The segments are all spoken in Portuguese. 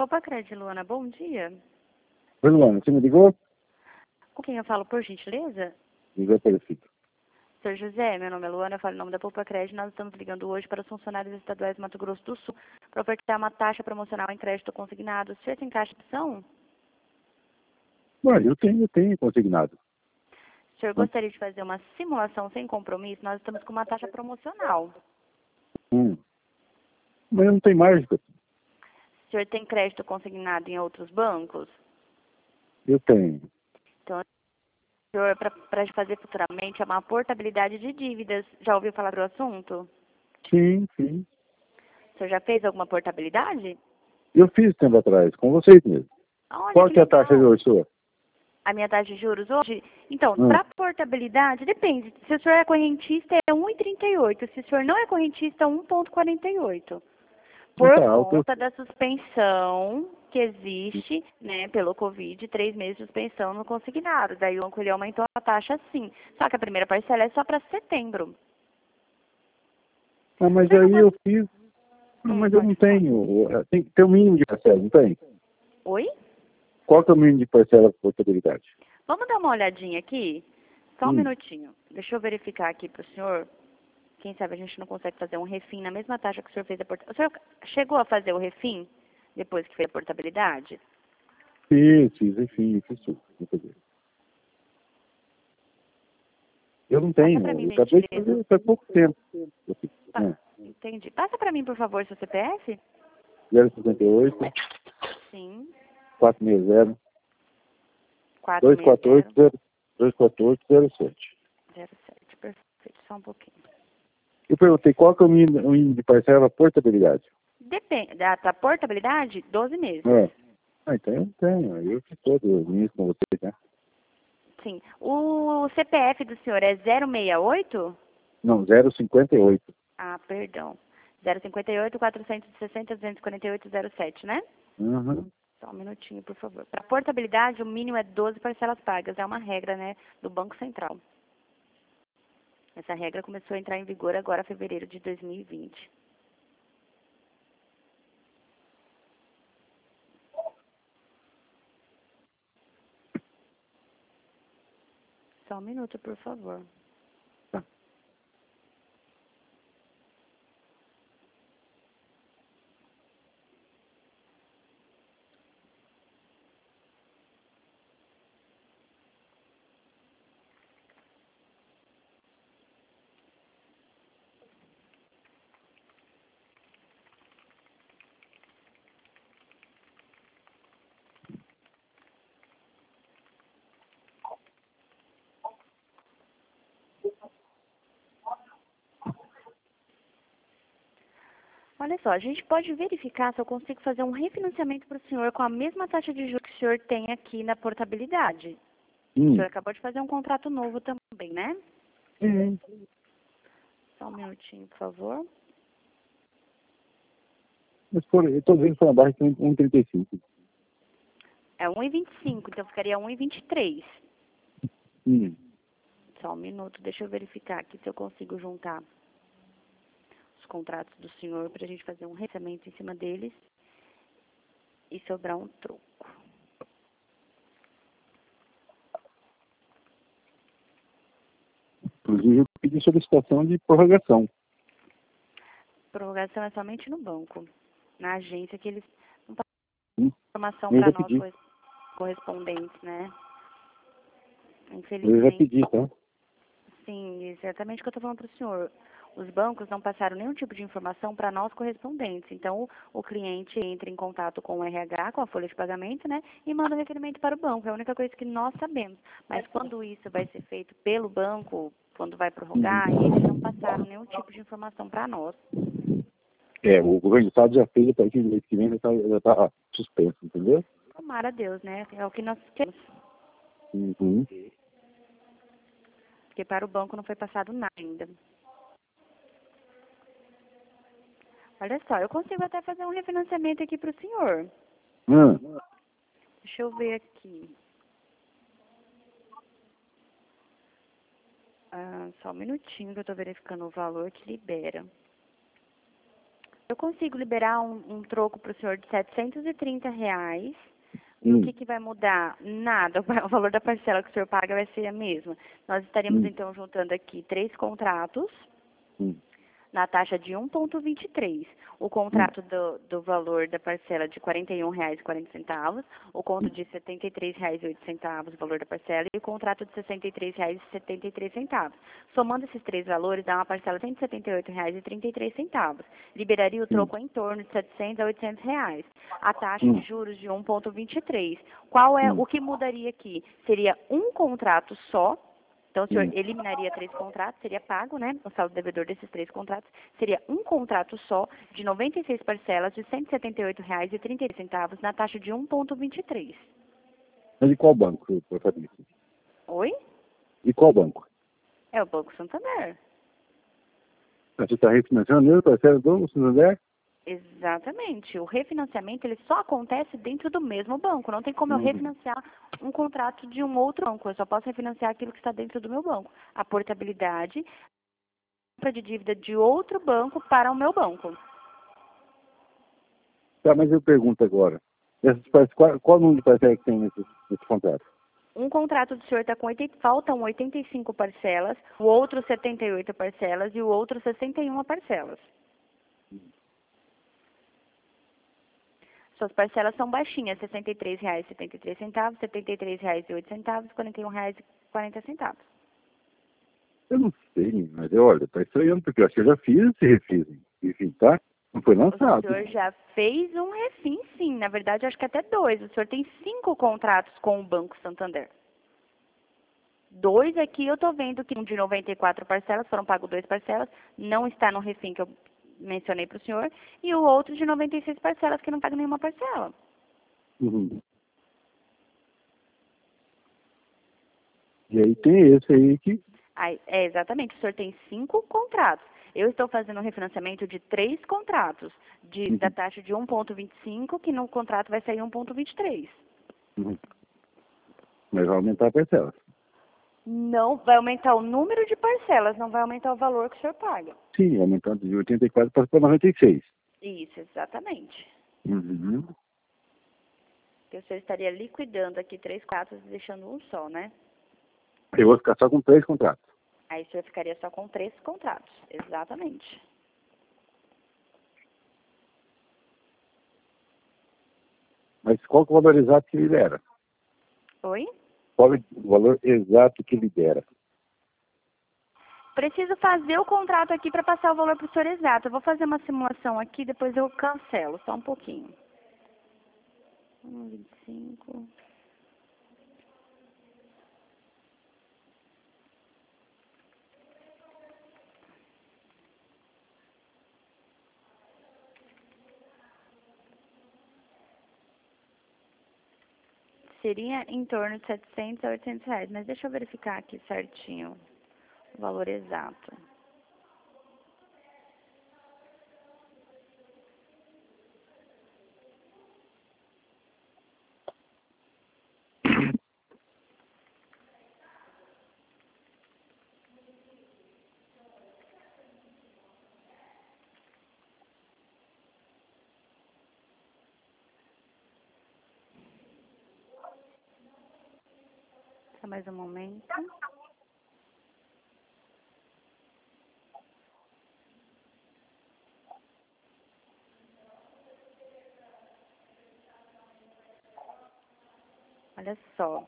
Opa, Crédito Luana, bom dia. Oi, Luana, você me ligou? Com quem eu falo, por gentileza? José Aparecido. Sr. José, meu nome é Luana, eu falo em nome da Poupa Crédito. Nós estamos ligando hoje para os funcionários estaduais do Mato Grosso do Sul para ofertar uma taxa promocional em crédito consignado. O senhor tem caixa de ação? Olha, eu tenho consignado. O senhor gostaria de fazer uma simulação sem compromisso? Nós estamos com uma taxa promocional. Mas não tem mágica. O senhor tem crédito consignado em outros bancos? Eu tenho. Então, o senhor, para fazer futuramente, é uma portabilidade de dívidas. Já ouviu falar do assunto? Sim. O senhor já fez alguma portabilidade? Eu fiz tempo atrás, com vocês mesmo. Olha, Qual que que é a taxa de legal. hoje sua? A minha taxa de juros hoje? Então, para portabilidade, depende. Se o senhor é correntista, é 1,38. Se o senhor não é correntista, é 1,48. Por Tá alto. conta da suspensão que existe, né, pelo Covid, 3 meses de suspensão no consignado. Daí o banco ele aumentou a taxa sim. Só que a primeira parcela é só para setembro. Ah, mas O senhor não aí gost- eu fiz. Não, mas eu pode não falar. tenho. Tem que ter o mínimo de parcela, não tem? Oi? Qual que é o mínimo de parcela para portabilidade? Vamos dar uma olhadinha aqui? Só um Hum. minutinho. Deixa eu verificar aqui para o senhor. Quem sabe a gente não consegue fazer um refim na mesma taxa que o senhor fez a portabilidade. O senhor chegou a fazer o refim depois que fez a portabilidade? Fiz, enfim, fiz tudo. Vou fazer. Eu não Passa tenho. para mim, Eu acabei de gentileza. fazer faz pouco tempo. Entendi. Passa para mim, por favor, seu CPF? 058 Sim. 460 460 24807. 07. Perfeito. Só um pouquinho. Eu perguntei qual que é o mínimo de parcela para portabilidade. Depende. Da portabilidade, 12 meses. Então eu não tenho. Eu fiz todo o início com vocês, né? Sim. O CPF do senhor é 068? Não, 058. Ah, perdão. 058 460 248 07, né? Uhum. Só um minutinho, por favor. Para portabilidade, o mínimo é 12 parcelas pagas. É uma regra, né, do Banco Central. Essa regra começou a entrar em vigor agora, em fevereiro de 2020. Só um minuto, por favor. Olha só, a gente pode verificar se eu consigo fazer um refinanciamento para o senhor com a mesma taxa de juros que o senhor tem aqui na portabilidade. O senhor acabou de fazer um contrato novo também, né? Só um minutinho, por favor. Mas eu estou vendo que foi abaixo de 1,35. É 1,25, então ficaria 1,23. Só um minuto, deixa eu verificar aqui se eu consigo juntar os contratos do senhor para a gente fazer um refinanciamento em cima deles e sobrar um troco. Inclusive eu pedi solicitação de prorrogação. Prorrogação é somente no banco, na agência que eles não passam informação Eu para já nós pedi. correspondentes, né? Eu já Infelizmente. pedi, tá? Sim, exatamente o que eu estou falando para o senhor. Os bancos não passaram nenhum tipo de informação para nós correspondentes. Então, o cliente entra em contato com o RH, com a folha de pagamento, né? E manda o requerimento para o banco. É a única coisa que nós sabemos. Mas quando isso vai ser feito pelo banco, quando vai prorrogar, eles não passaram nenhum tipo de informação para nós. O governo do estado já fez, a partir do mês que vem já está suspenso, entendeu? Tomara a Deus, né? É o que nós queremos. Uhum. Porque para o banco não foi passado nada ainda. Olha só, eu consigo até fazer um refinanciamento aqui para o senhor. Deixa eu ver aqui. Só um minutinho que eu estou verificando o valor que libera. Eu consigo liberar um troco para o senhor de R$ 730. E o que vai mudar? Nada. O valor da parcela que o senhor paga vai ser a mesma. Nós estaríamos, então, juntando aqui 3 contratos na taxa de 1,23. O contrato do valor da parcela de R$ 41,40, o conto de R$ 73,08, o valor da parcela, e o contrato de R$ 63,73. Somando esses 3 valores, dá uma parcela de R$ 178,33. Liberaria o troco em torno de R$ 700 a R$ 800. A taxa de juros de 1,23. Qual é o que mudaria aqui? Seria um contrato só. Então, o senhor eliminaria 3 contratos, seria pago, né? O saldo devedor desses 3 contratos seria um contrato só, de 96 parcelas, de R$ 178,33, na taxa de 1,23. Mas de qual banco, Fabrício? Oi? De qual banco? É o Banco Santander. Você está refinanciando mesmo a parcela do Banco Santander? Exatamente. O refinanciamento, ele só acontece dentro do mesmo banco. Não tem como eu refinanciar um contrato de um outro banco. Eu só posso refinanciar aquilo que está dentro do meu banco. A portabilidade, compra de dívida de outro banco para o meu banco. Tá, mas eu pergunto agora. Qual o número de parcelas que tem nesse contrato? Um contrato do senhor está com faltam 85 parcelas, o outro 78 parcelas e o outro 61 parcelas. Suas parcelas são baixinhas, R$ 63,73, R$ 73,08, R$ 41,40. Eu não sei, mas olha, está estranhando, porque eu acho que eu já fiz esse refis, enfim, tá? Não foi lançado. O senhor já fez um refim, sim. Na verdade, acho que até 2. O senhor tem 5 contratos com o Banco Santander. 2 aqui eu estou vendo que um de 94 parcelas, foram pagos 2 parcelas, não está no refim que eu mencionei para o senhor, e o outro de 96 parcelas que não paga nenhuma parcela. E aí tem esse aí que... Exatamente, o senhor tem 5 contratos. Eu estou fazendo um refinanciamento de 3 contratos, da taxa de 1,25, que no contrato vai sair 1,23. Mas vai aumentar a parcela. Não, vai aumentar o número de parcelas, não vai aumentar o valor que o senhor paga. Sim, aumentando de 84 para 96. Isso, exatamente. Uhum. Porque o senhor estaria liquidando aqui 3 contratos e deixando um só, né? Eu vou ficar só com 3 contratos. Aí o senhor ficaria só com 3 contratos, exatamente. Mas qual que é o valor exato que ele dera? Oi? Qual é o valor exato que ele dera? Preciso fazer o contrato aqui para passar o valor para o senhor exato. Eu vou fazer uma simulação aqui, depois eu cancelo, só um pouquinho. 1,25. Seria em torno de 700 a 800 reais, mas deixa eu verificar aqui certinho o valor exato. Só mais um momento. Olha só.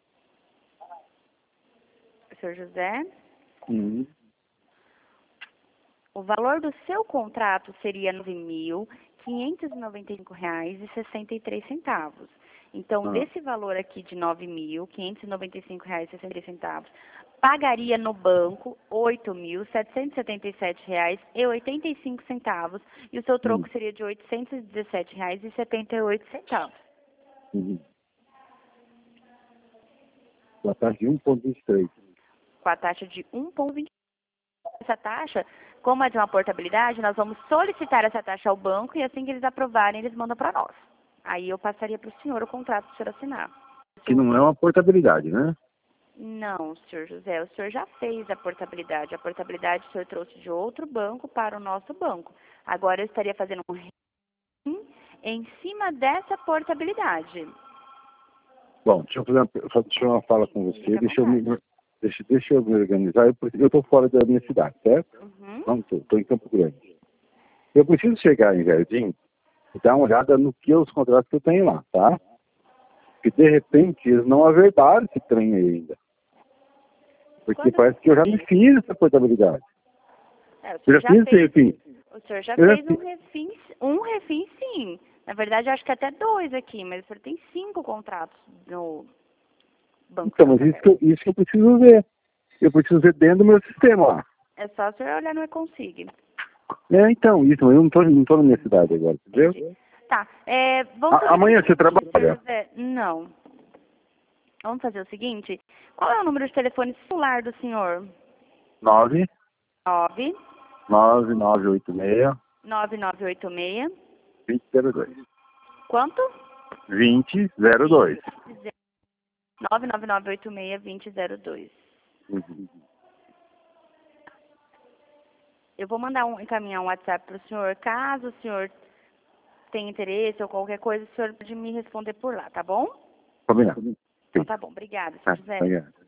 Senhor José, o valor do seu contrato seria R$ 9.595,63. Então, desse valor aqui de R$ 9.595,63, pagaria no banco R$ 8.777,85 e o seu troco seria de R$ 817,78. Com a taxa de 1,23. Com a taxa de 1,23. Essa taxa, como é de uma portabilidade, nós vamos solicitar essa taxa ao banco e assim que eles aprovarem, eles mandam para nós. Aí eu passaria para o senhor o contrato para o senhor assinar. Que não é uma portabilidade, né? Não, senhor José, o senhor já fez a portabilidade. A portabilidade o senhor trouxe de outro banco para o nosso banco. Agora eu estaria fazendo um refim em cima dessa portabilidade. Bom, deixa eu uma fala com você, deixa eu me organizar. Eu estou fora da minha cidade, certo? Uhum. Não estou em Campo Grande. Eu preciso chegar em Jardim e dar uma olhada no que os contratos que eu tenho lá, tá? Porque de repente eles não averbaram esse trem aí ainda. Porque parece que eu já me fiz essa portabilidade. O Eu senhor já fiz esse refim. O senhor já fez um refim, sim. Na verdade, eu acho que até 2 aqui, mas o senhor tem 5 contratos no Banco Então, mas isso que eu preciso ver. Eu preciso ver dentro do meu sistema lá. É só o senhor olhar no e-consigne. Então, isso, mas eu não tô na minha cidade agora, entendeu? Tá, vamos fazer Amanhã o você seguinte, trabalha? José. Não. Vamos fazer o seguinte. Qual é o número de telefone celular do senhor? 9 9 9986 9986. 2002. Quanto? 2002. 99986-2002. Uhum. Eu vou encaminhar um WhatsApp para o senhor. Caso o senhor tenha interesse ou qualquer coisa, o senhor pode me responder por lá, tá bom? Combinado. Então tá bom. Obrigada, senhor José. Obrigado.